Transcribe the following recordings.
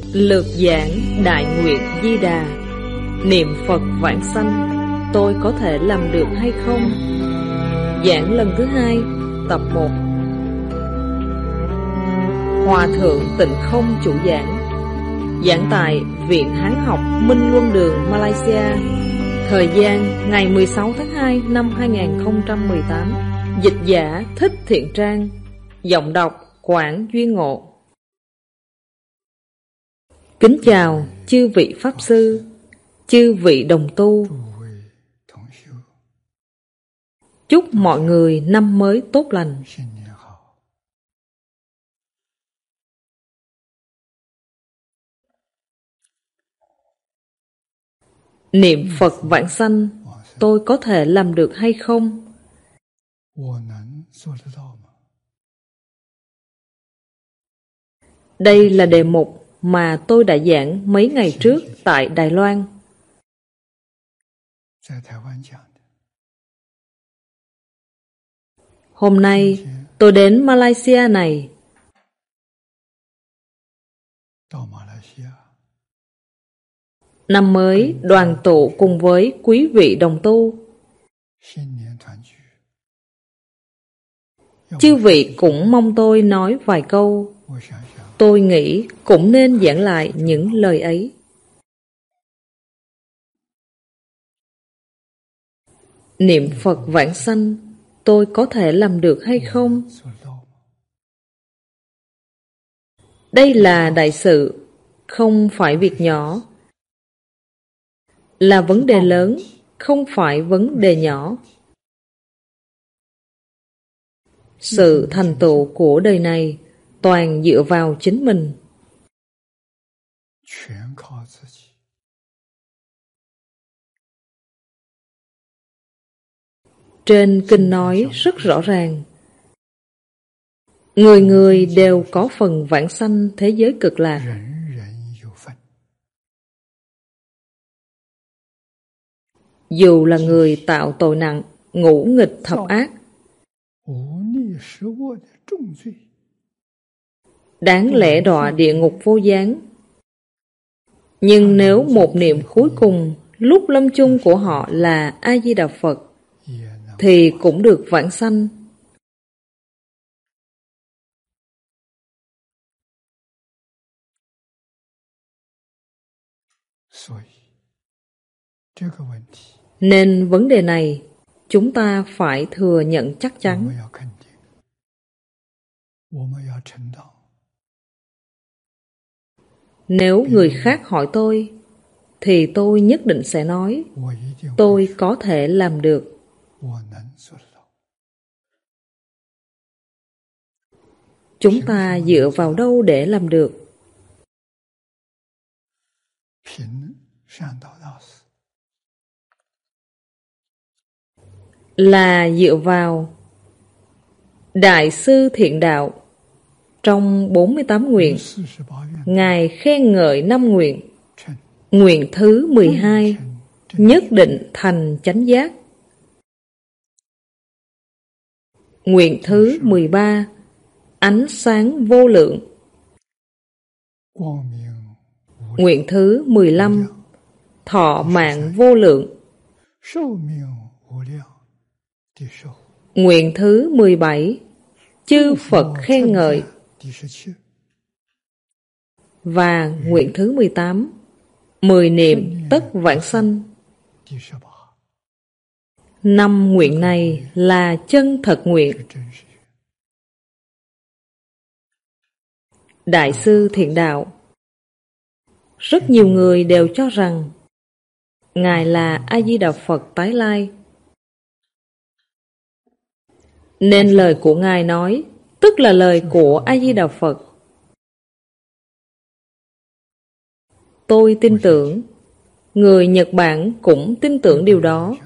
Lược giảng Đại Nguyện Di Đà. Niệm Phật vãng sanh, tôi có thể làm được hay không? Giảng lần thứ 2, tập 1. Hòa thượng Tịnh Không chủ giảng. Giảng tại Viện Hán học Minh Luân Đường, Malaysia. Thời gian ngày 16 tháng 2 năm 2018. Dịch giả Thích Thiện Trang. Giọng đọc Quảng Duyên Ngộ. Kính chào chư vị Pháp Sư, chư vị đồng tu. Chúc mọi người năm mới tốt lành. Niệm Phật vãng sanh, tôi có thể làm được hay không? Đây là đề mục mà tôi đã giảng mấy ngày trước tại Đài Loan. Hôm nay tôi đến Malaysia này. Năm mới đoàn tụ cùng với quý vị đồng tu. Chư vị cũng mong tôi nói vài câu. Tôi nghĩ cũng nên giảng lại những lời ấy. Niệm Phật vãng sanh, tôi có thể làm được hay không? Đây là đại sự, không phải việc nhỏ. Là vấn đề lớn, không phải vấn đề nhỏ. Sự thành tựu của đời này toàn dựa vào chính mình. Trên kinh nói rất rõ ràng, người người đều có phần vãng sanh thế giới cực lạc. Dù là người tạo tội nặng, ngũ nghịch thập ác, đáng lẽ đọa địa ngục vô gián. Nhưng nếu một niệm cuối cùng lúc lâm chung của họ là A-di-đà Phật, thì cũng được vãng sanh. Nên vấn đề này chúng ta phải thừa nhận chắc chắn. Nếu người khác hỏi tôi, thì tôi nhất định sẽ nói, tôi có thể làm được. Chúng ta dựa vào đâu để làm được? Là dựa vào Đại sư Thiện Đạo. Trong 48 nguyện, Ngài khen ngợi 5 nguyện. Nguyện thứ 12, nhất định thành chánh giác. Nguyện thứ 13, ánh sáng vô lượng. Nguyện thứ 15, thọ mạng vô lượng. Nguyện thứ 17, chư Phật khen ngợi. Và nguyện thứ 18, 10 niệm tất vãng sanh. 5 nguyện này là chân thật nguyện. Đại sư Thiện Đạo. Rất nhiều người đều cho rằng Ngài là A-di-đà Phật tái lai. Nên lời của Ngài nói tức là lời của A-di-đà Phật. Tôi tin tưởng, người Nhật Bản cũng tin tưởng điều đó.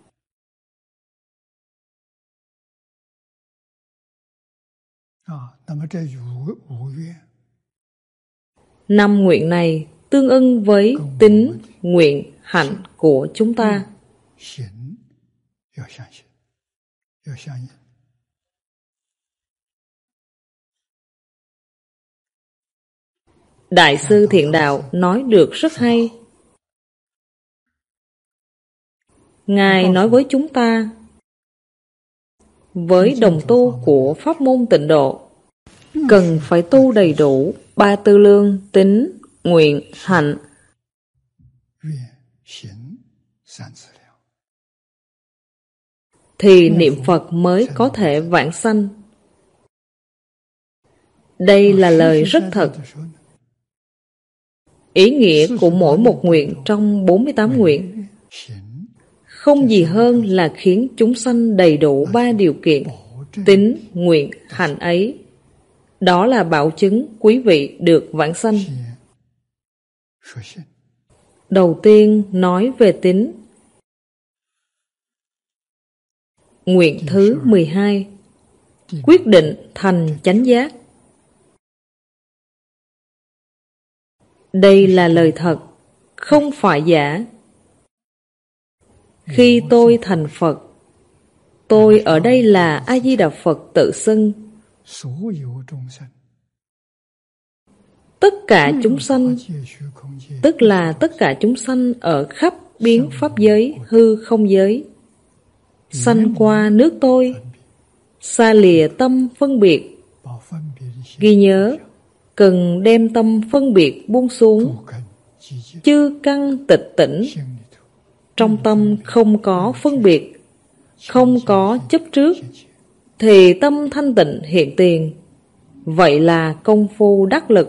Năm nguyện này tương ưng với tính, nguyện, hạnh của chúng ta. Đại sư Thiện Đạo nói được rất hay. Ngài nói với chúng ta, với đồng tu của pháp môn Tịnh Độ, cần phải tu đầy đủ ba tư lương, tín, nguyện, hạnh, thì niệm Phật mới có thể vãng sanh. Đây là lời rất thật. Ý nghĩa của mỗi một nguyện trong 48 nguyện không gì hơn là khiến chúng sanh đầy đủ ba điều kiện tín, nguyện, hạnh ấy. Đó là bảo chứng quý vị được vãng sanh. Đầu tiên nói về tín. Nguyện thứ 12, quyết định thành chánh giác. Đây là lời thật, không phải giả. Khi tôi thành Phật, tôi ở đây là A-di-đà Phật tự xưng. Tất cả chúng sanh, tức là tất cả chúng sanh ở khắp biến pháp giới, hư không giới, sanh qua nước tôi, xa lìa tâm phân biệt. Ghi nhớ, cần đem tâm phân biệt buông xuống. Chư căn tịch tỉnh, trong tâm không có phân biệt, không có chấp trước, thì tâm thanh tịnh hiện tiền. Vậy là công phu đắc lực.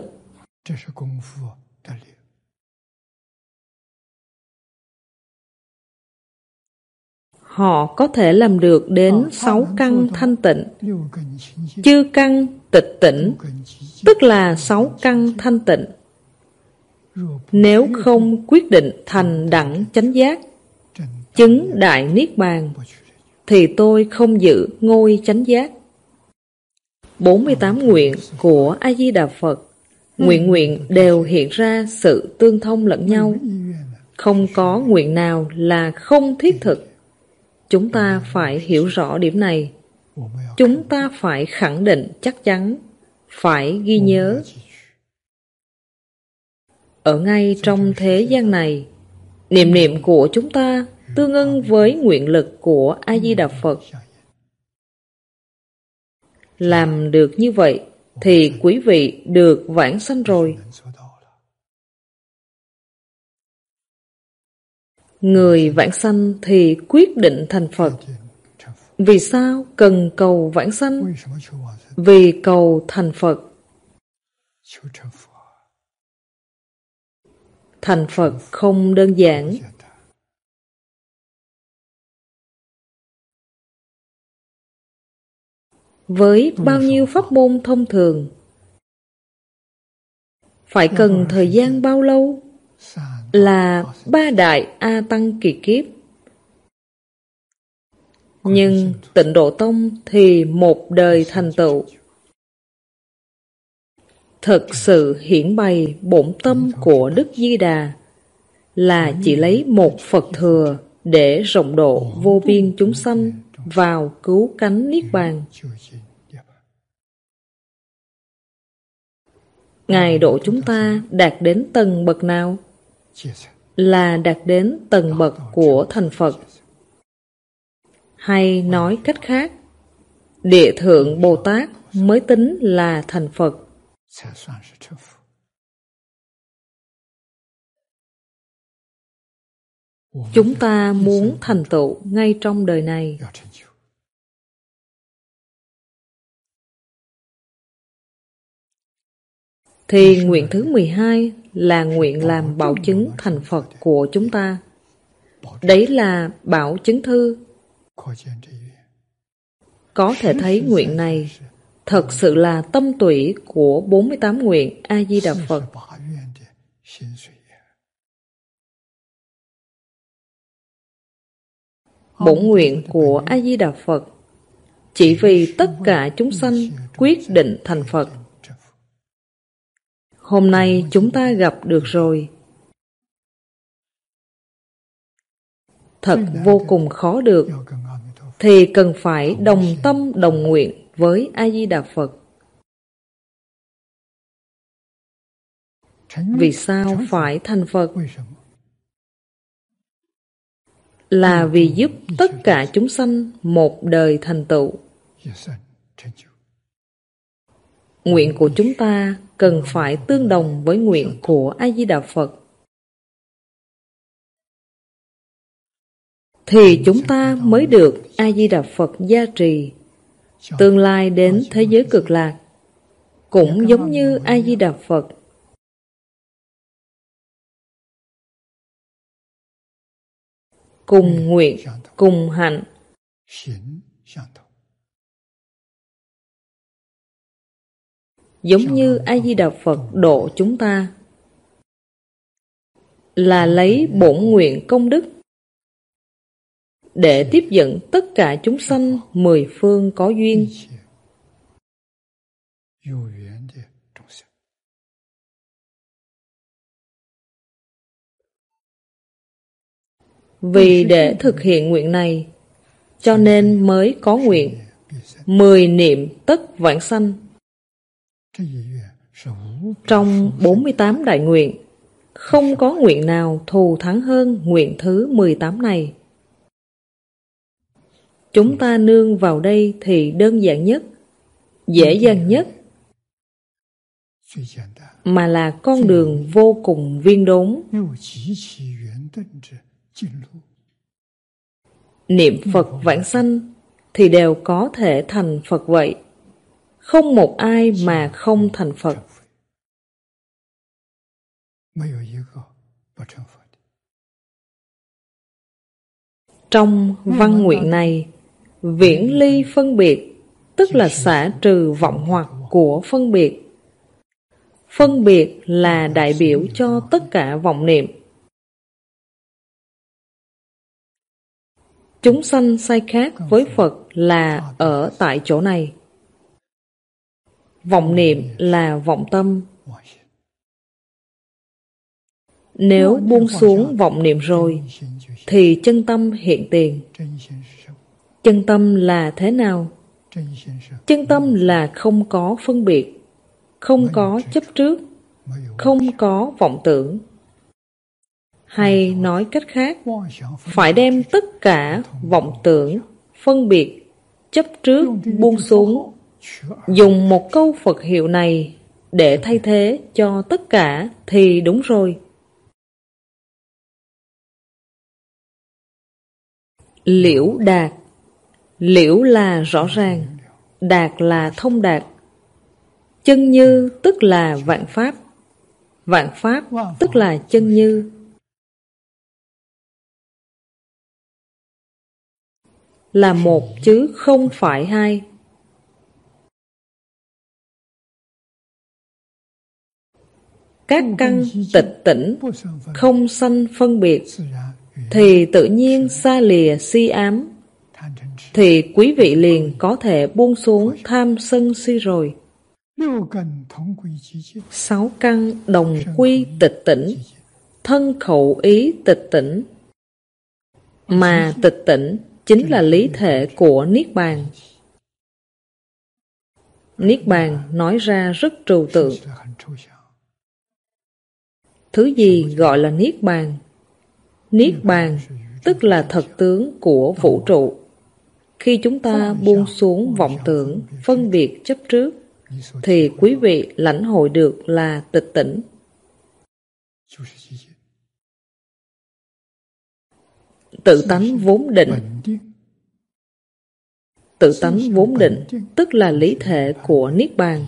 Họ có thể làm được đến 6 căn thanh tịnh. Chư căn tịch tỉnh, tức là 6 căn thanh tịnh. Nếu không quyết định thành đẳng chánh giác, chứng đại niết bàn, thì tôi không giữ ngôi chánh giác. 48 nguyện của A-di-đà Phật, nguyện nguyện đều hiện ra sự tương thông lẫn nhau. Không có nguyện nào là không thiết thực. Chúng ta phải hiểu rõ điểm này. Chúng ta phải khẳng định chắc chắn, phải ghi nhớ. Ở ngay trong thế gian này, niệm niệm của chúng ta tương ưng với nguyện lực của A-di-đà Phật. Làm được như vậy thì quý vị được vãng sanh rồi. Người vãng sanh thì quyết định thành Phật. Vì sao cần cầu vãng sanh? Vì cầu thành Phật. Thành Phật không đơn giản. Với bao nhiêu pháp môn thông thường, phải cần thời gian bao lâu? Là 3 đại A Tăng kỳ kiếp. Nhưng Tịnh Độ Tông thì một đời thành tựu. Thực sự hiển bày bổn tâm của Đức Di Đà là chỉ lấy một Phật thừa để rộng độ vô biên chúng sanh vào cứu cánh niết bàn. Ngài độ chúng ta đạt đến tầng bậc nào? Là đạt đến tầng bậc của thành Phật. Hay nói cách khác, Địa Thượng Bồ Tát mới tính là thành Phật. Chúng ta muốn thành tựu ngay trong đời này. Thì nguyện thứ 12 là nguyện làm bảo chứng thành Phật của chúng ta. Đấy là bảo chứng thư. Có thể thấy nguyện này thật sự là tâm tủy của 48 nguyện A-di-đà Phật. Bổn nguyện của A-di-đà Phật chỉ vì tất cả chúng sanh quyết định thành Phật. Hôm nay chúng ta gặp được rồi. Thật vô cùng khó được, thì cần phải đồng tâm đồng nguyện với A-di-đà Phật. Vì sao phải thành Phật? Là vì giúp tất cả chúng sanh một đời thành tựu. Nguyện của chúng ta cần phải tương đồng với nguyện của A-di-đà Phật. Thì chúng ta mới được A-di-đà Phật gia trì. Tương lai đến thế giới cực lạc cũng giống như A-di-đà Phật. Cùng nguyện, cùng hạnh. Giống như A-di-đà Phật độ chúng ta là lấy bổn nguyện công đức để tiếp dẫn tất cả chúng sanh mười phương có duyên. Vì để thực hiện nguyện này, cho nên mới có nguyện 10 niệm tất vãng sanh. Trong 48 đại nguyện, không có nguyện nào thù thắng hơn nguyện thứ 18 này. Chúng ta nương vào đây thì đơn giản nhất, dễ dàng nhất, mà là con đường vô cùng viên đốn. Niệm Phật vãng sanh thì đều có thể thành Phật vậy. Không một ai mà không thành Phật. Trong văn nguyện này, viễn ly phân biệt, tức là xả trừ vọng hoặc của phân biệt. Phân biệt là đại biểu cho tất cả vọng niệm. Chúng sanh sai khác với Phật là ở tại chỗ này. Vọng niệm là vọng tâm. Nếu buông xuống vọng niệm rồi, thì chân tâm hiện tiền. Chân tâm là thế nào? Chân tâm là không có phân biệt, không có chấp trước, không có vọng tưởng. Hay nói cách khác, phải đem tất cả vọng tưởng, phân biệt, chấp trước buông xuống. Dùng một câu Phật hiệu này để thay thế cho tất cả thì đúng rồi. Liễu đạt. Liễu là rõ ràng, đạt là thông đạt. Chân như tức là vạn pháp. Vạn pháp tức là chân như. Là một chứ không phải hai. Các căn tịch tỉnh, không sanh phân biệt, thì tự nhiên xa lìa si ám. Thì quý vị liền có thể buông xuống tham sân si rồi. 6 căn đồng quy tịch tỉnh, thân khẩu ý tịch tỉnh. Mà tịch tỉnh chính là lý thể của Niết Bàn. Niết Bàn nói ra rất trừu tượng. Thứ gì gọi là Niết Bàn? Niết Bàn tức là thật tướng của vũ trụ. Khi chúng ta buông xuống vọng tưởng, phân biệt chấp trước, thì quý vị lãnh hội được là tịch tỉnh. Tự tánh vốn định. Tự tánh vốn định tức là lý thể của Niết Bàn.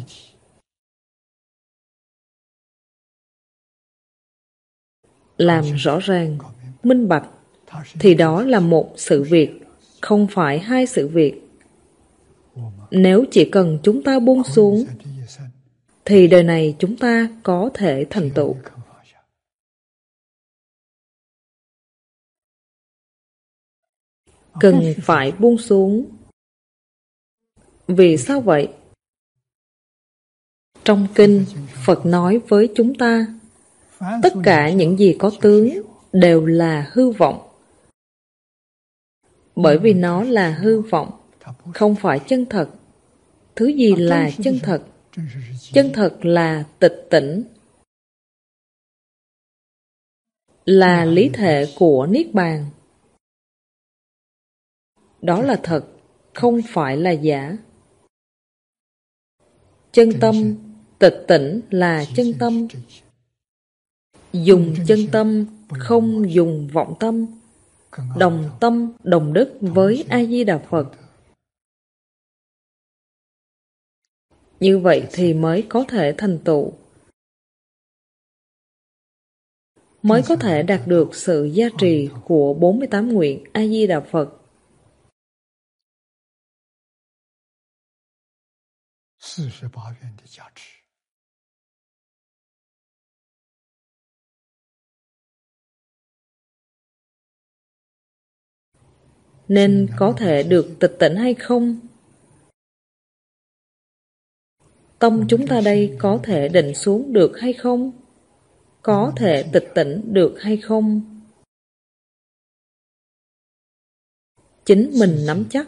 Làm rõ ràng, minh bạch, thì đó là một sự việc, không phải hai sự việc. Nếu chỉ cần chúng ta buông xuống, thì đời này chúng ta có thể thành tựu. Cần phải buông xuống. Vì sao vậy? Trong kinh, Phật nói với chúng ta, tất cả những gì có tướng đều là hư vọng. Bởi vì nó là hư vọng, không phải chân thật. Thứ gì là chân thật? Chân thật là tịch tỉnh. là lý thể của Niết Bàn. Đó là thật, không phải là giả. Chân tâm, tịch tỉnh là chân tâm. Dùng chân tâm, không dùng vọng tâm. Đồng tâm, đồng đức với A-di-đà Phật. Như vậy thì mới có thể thành tựu, mới có thể đạt được sự gia trì của 48 nguyện A-di-đà Phật. Nên có thể được tịch tỉnh hay không? Tâm chúng ta đây có thể định xuống được hay không? Có thể tịch tỉnh được hay không? Chính mình nắm chắc,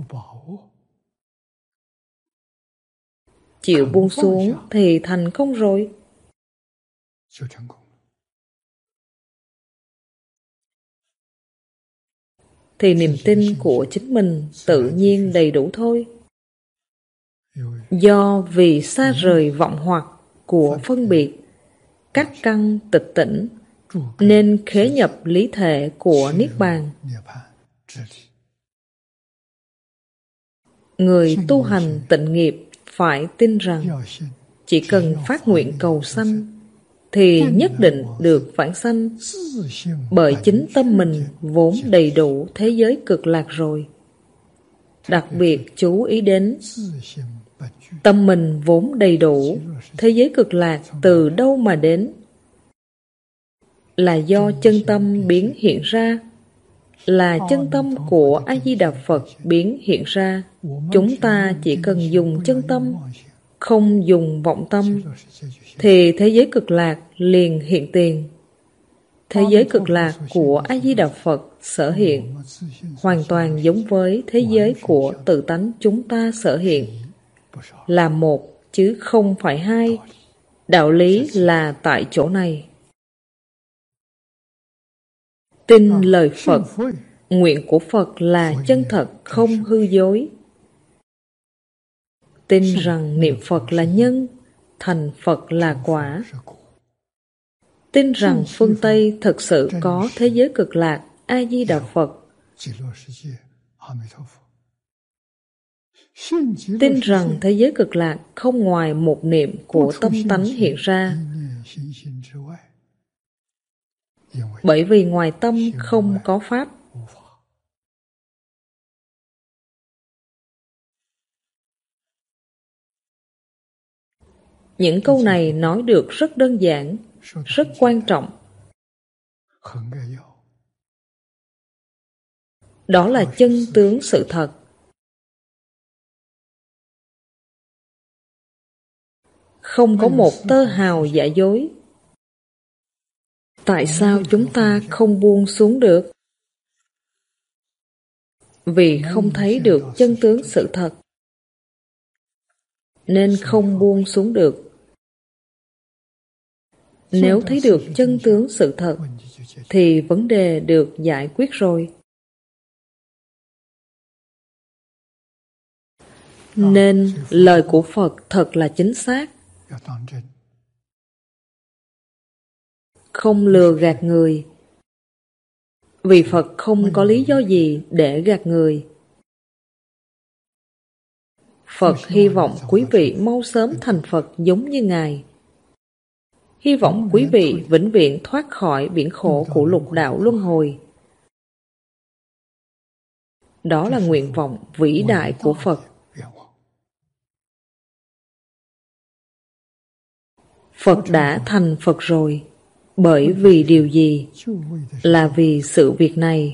chịu buông xuống thì thành công rồi. Thì niềm tin của chính mình tự nhiên đầy đủ thôi. Do vì xa rời vọng hoặc của phân biệt, các căn tịch tỉnh, nên khế nhập lý thể của Niết Bàn. Người tu hành tịnh nghiệp phải tin rằng chỉ cần phát nguyện cầu sanh thì nhất định được vãng sanh, bởi chính tâm mình vốn đầy đủ thế giới cực lạc rồi. Đặc biệt chú ý đến tâm mình vốn đầy đủ thế giới cực lạc từ đâu mà đến? Là do chân tâm biến hiện ra, là chân tâm của A-di-đà Phật biến hiện ra. Chúng ta chỉ cần dùng chân tâm, không dùng vọng tâm, thì thế giới cực lạc liền hiện tiền. Thế giới cực lạc của A-di-đà Phật sở hiện hoàn toàn giống với thế giới của tự tánh chúng ta sở hiện, là một chứ không phải hai. Đạo lý là tại chỗ này. Tin lời Phật, nguyện của Phật là chân thật, không hư dối. Tin rằng niệm Phật là nhân, thành Phật là quả. Tin rằng phương Tây thực sự có thế giới cực lạc A-di-đà Phật. Tin rằng thế giới cực lạc không ngoài một niệm của tâm tánh hiện ra. Bởi vì ngoài tâm không có pháp. Những câu này nói được rất đơn giản, rất quan trọng. Đó là chân tướng sự thật. Không có một tơ hào giả dối. Tại sao chúng ta không buông xuống được? Vì không thấy được chân tướng sự thật, nên không buông xuống được. Nếu thấy được chân tướng sự thật, thì vấn đề được giải quyết rồi. Nên lời của Phật thật là chính xác. Không lừa gạt người. Vì Phật không có lý do gì để gạt người. Phật hy vọng quý vị mau sớm thành Phật giống như Ngài. Hy vọng quý vị vĩnh viễn thoát khỏi biển khổ của lục đạo luân hồi. Đó là nguyện vọng vĩ đại của Phật. Phật đã thành Phật rồi. Bởi vì điều gì? Là vì sự việc này.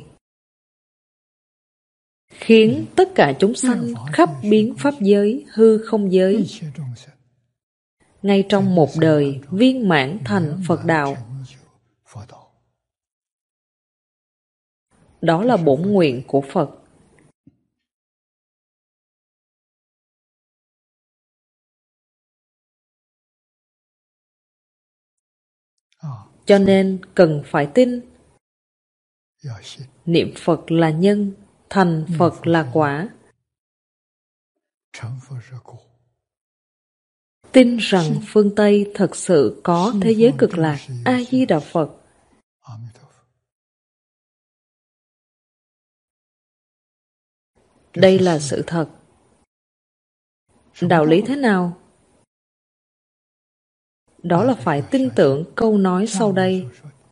Khiến tất cả chúng sanh khắp biến pháp giới, hư không giới, ngay trong một đời viên mãn thành Phật đạo. Đó là bổn nguyện của Phật. Cho nên cần phải tin. Niệm Phật là nhân, thành Phật là quả. Tin rằng phương Tây thật sự có thế giới cực lạc A-di-đà Phật. Đây là sự thật. Đạo lý thế nào? Đó là phải tin tưởng câu nói sau đây.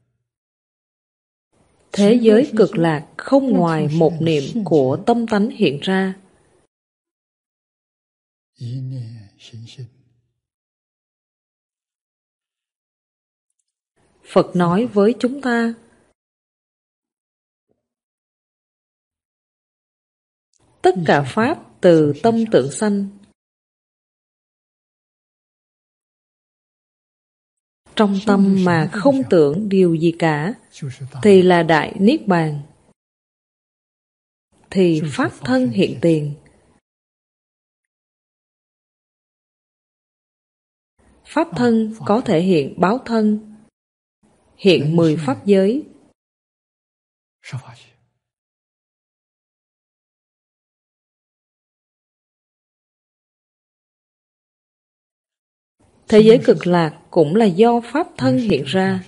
Thế giới cực lạc không ngoài một niệm của tâm tánh hiện ra. Phật nói với chúng ta, tất cả Pháp từ tâm tưởng sanh. Trong tâm mà không tưởng điều gì cả, thì là Đại Niết Bàn. Thì Pháp thân hiện tiền. Pháp thân có thể hiện báo thân, hiện 10 pháp giới. Thế giới cực lạc cũng là do Pháp thân hiện ra.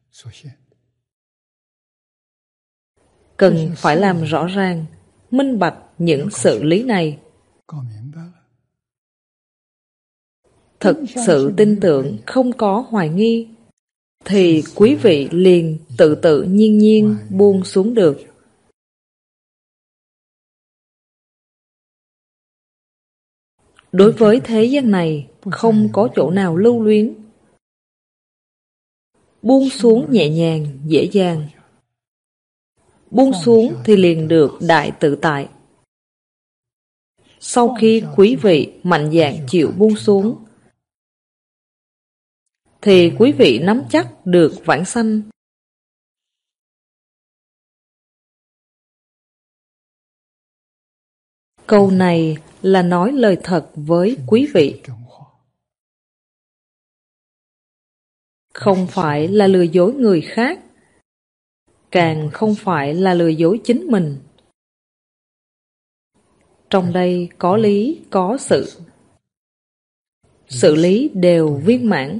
Cần phải làm rõ ràng, minh bạch những sự lý này. Thực sự tin tưởng, không có hoài nghi, thì quý vị liền tự tự nhiên nhiên buông xuống được. Đối với thế gian này, không có chỗ nào lưu luyến. Buông xuống nhẹ nhàng, dễ dàng. Buông xuống thì liền được đại tự tại. Sau khi quý vị mạnh dạn chịu buông xuống, thì quý vị nắm chắc được vãng sanh. Câu này là nói lời thật với quý vị. Không phải là lừa dối người khác, càng không phải là lừa dối chính mình. Trong đây có lý, có sự. Sự lý đều viên mãn.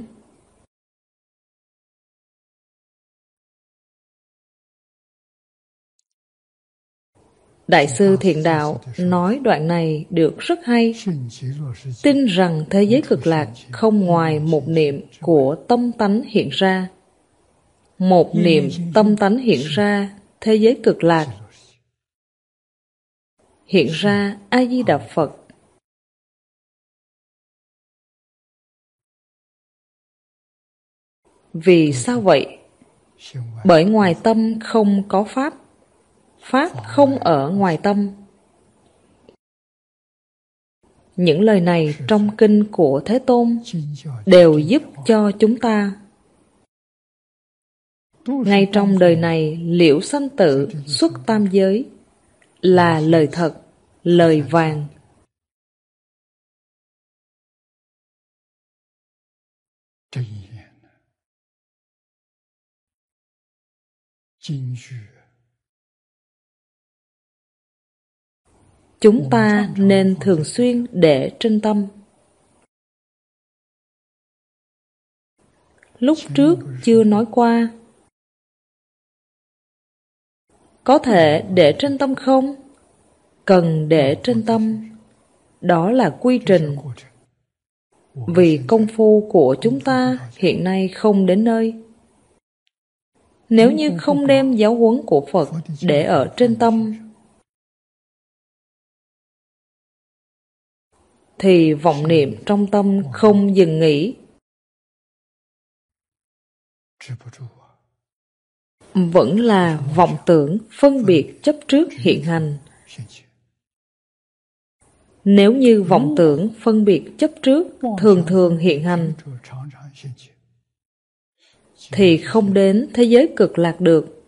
Đại sư Thiện Đạo nói đoạn này được rất hay. Tin rằng thế giới cực lạc không ngoài một niệm của tâm tánh hiện ra. Một niệm tâm tánh hiện ra thế giới cực lạc. Hiện ra A-di-đà Phật. Vì sao vậy? Bởi ngoài tâm không có Pháp. Pháp không ở ngoài tâm. Những lời này trong kinh của Thế Tôn đều giúp cho chúng ta. Ngay trong đời này, liễu sanh tử xuất tam giới là lời thật, lời vàng. Chúng ta nên thường xuyên để trên tâm. Lúc trước chưa nói qua. Có thể để trên tâm không? Cần để trên tâm. Đó là quy trình. Vì công phu của chúng ta hiện nay không đến nơi. Nếu như không đem giáo huấn của Phật để ở trên tâm, thì vọng niệm trong tâm không dừng nghỉ. Vẫn là vọng tưởng phân biệt chấp trước hiện hành. Nếu như vọng tưởng phân biệt chấp trước thường thường hiện hành, thì không đến thế giới cực lạc được.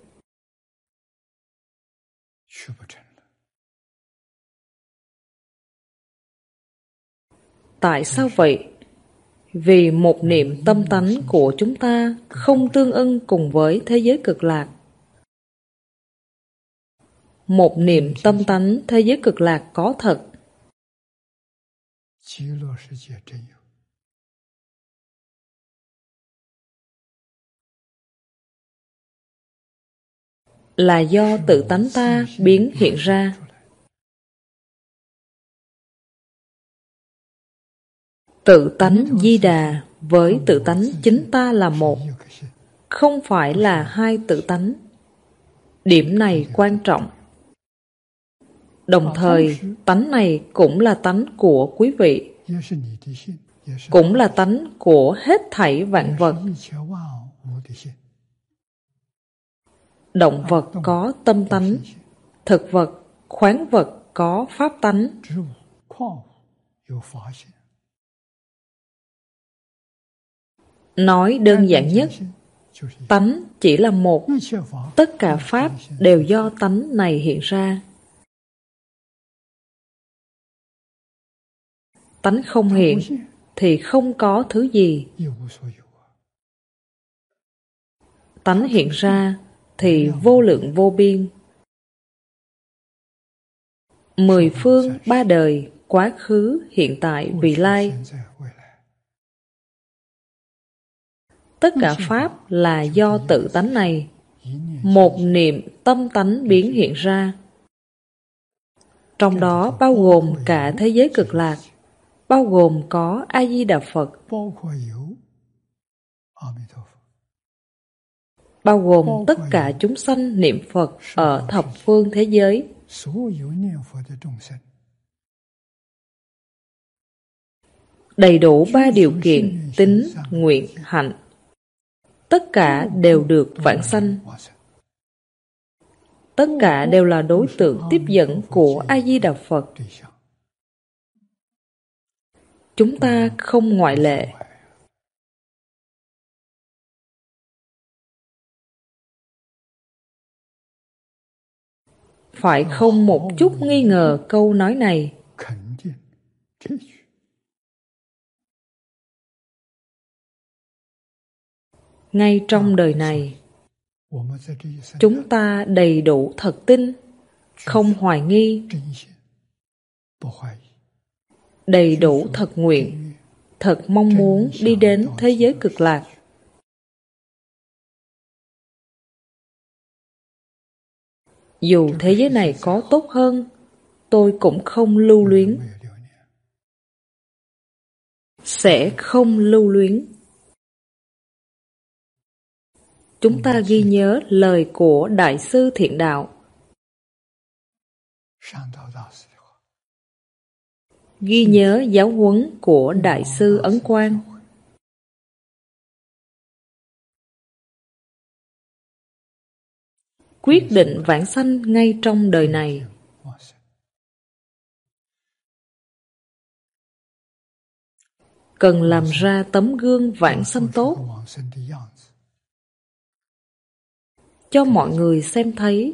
Tại sao vậy? Vì một niệm tâm tánh của chúng ta không tương ưng cùng với thế giới cực lạc. Một niệm tâm tánh thế giới cực lạc có thật. Là do tự tánh ta biến hiện ra. Tự tánh Di Đà với tự tánh chính ta là một, không phải là hai tự tánh. Điểm này quan trọng. Đồng thời, tánh này cũng là tánh của quý vị, cũng là tánh của hết thảy vạn vật. Động vật có tâm tánh, thực vật, khoáng vật có pháp tánh. Nói đơn giản nhất, tánh chỉ là một, tất cả pháp đều do tánh này hiện ra. Tánh không hiện thì không có thứ gì. Tánh hiện ra thì vô lượng vô biên. 10 phương 3 đời, quá khứ, hiện tại, vị lai. Tất cả pháp là do tự tánh này, một niệm tâm tánh biến hiện ra. Trong đó bao gồm cả thế giới cực lạc, bao gồm có A-di-đà Phật, bao gồm tất cả chúng sanh niệm Phật ở thập phương thế giới. Đầy đủ 3 điều kiện tín, nguyện, hạnh, tất cả đều được vãng sanh. Tất cả đều là đối tượng tiếp dẫn của A-di-đà Phật. Chúng ta không ngoại lệ. Phải không một chút nghi ngờ câu nói này. Ngay trong đời này, chúng ta đầy đủ thật tin, không hoài nghi, đầy đủ thật nguyện, thật mong muốn đi đến thế giới cực lạc. Dù thế giới này có tốt hơn, tôi cũng không lưu luyến. Sẽ không lưu luyến. Chúng ta ghi nhớ lời của Đại sư Thiện Đạo. Ghi nhớ giáo huấn của Đại sư Ấn Quang. Quyết định vãng sanh ngay trong đời này. Cần làm ra tấm gương vãng sanh tốt, cho mọi người xem thấy.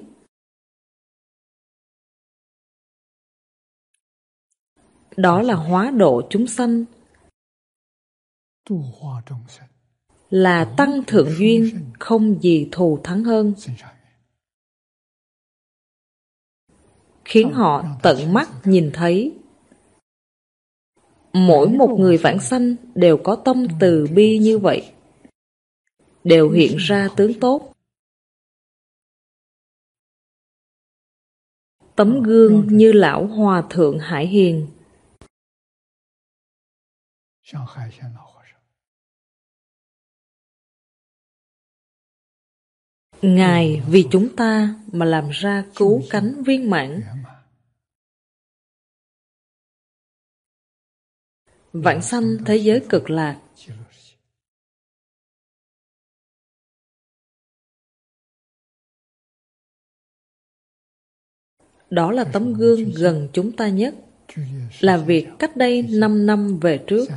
Đó là hóa độ chúng sanh, là tăng thượng duyên, không gì thù thắng hơn. Khiến họ tận mắt nhìn thấy. Mỗi một người vãng sanh đều có tâm từ bi như vậy, đều hiện ra tướng tốt. Tấm gương như lão hòa thượng Hải Hiền. Ngài vì chúng ta mà làm ra cứu cánh viên mãn. Vãng sanh thế giới cực lạc. Đó là tấm gương gần chúng ta nhất, là việc cách đây 5 năm về trước.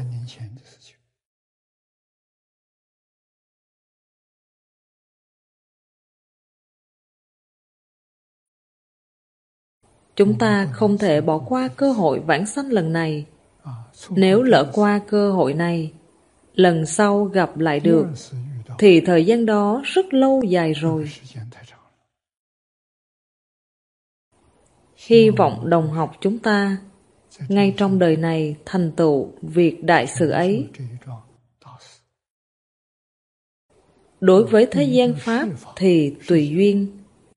Chúng ta không thể bỏ qua cơ hội vãng sanh lần này. Nếu lỡ qua cơ hội này, lần sau gặp lại được thì thời gian đó rất lâu dài rồi. Hy vọng đồng học chúng ta ngay trong đời này thành tựu việc đại sự ấy. Đối với thế gian Pháp thì tùy duyên.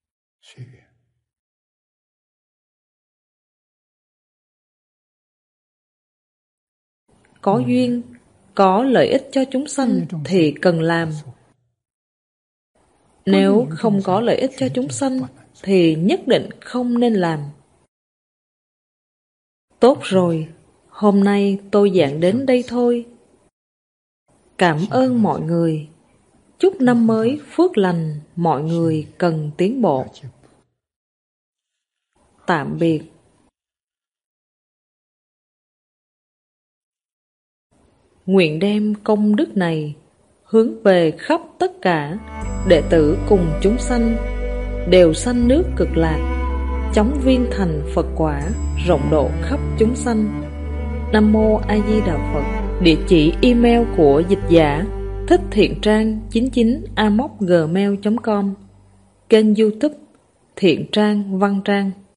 Có duyên, có lợi ích cho chúng sanh thì cần làm. Nếu không có lợi ích cho chúng sanh thì nhất định không nên làm. Tốt rồi, hôm nay tôi giảng đến đây thôi. Cảm ơn mọi người. Chúc năm mới phước lành, mọi người cần tiến bộ. Tạm biệt. Nguyện đem công đức này hướng về khắp tất cả đệ tử cùng chúng sanh, đều sanh nước cực lạc, chóng viên thành Phật quả, rộng độ khắp chúng sanh. Nam Mô A Di Đà Phật. Địa chỉ email của dịch giả Thích Thiện Trang 99 gmail.com. Kênh YouTube Thiện Trang Văn Trang.